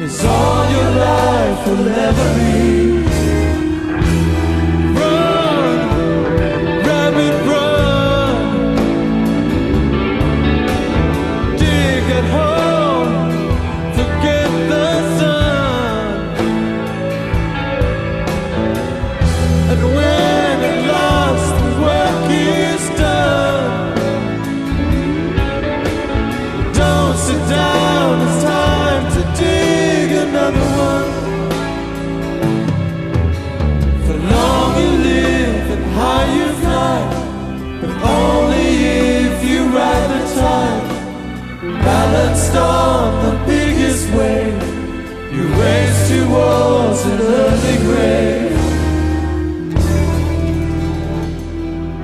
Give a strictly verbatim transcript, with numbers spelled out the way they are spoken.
is all your life will ever be. Run, rabbit, run. Dig at home, forget the sun. And when at last the work is done, don't sit down, it's time to dig another one. For long you live and high you fly, but only if you ride the tide. Balanced on the biggest wave, you race towards an early grave.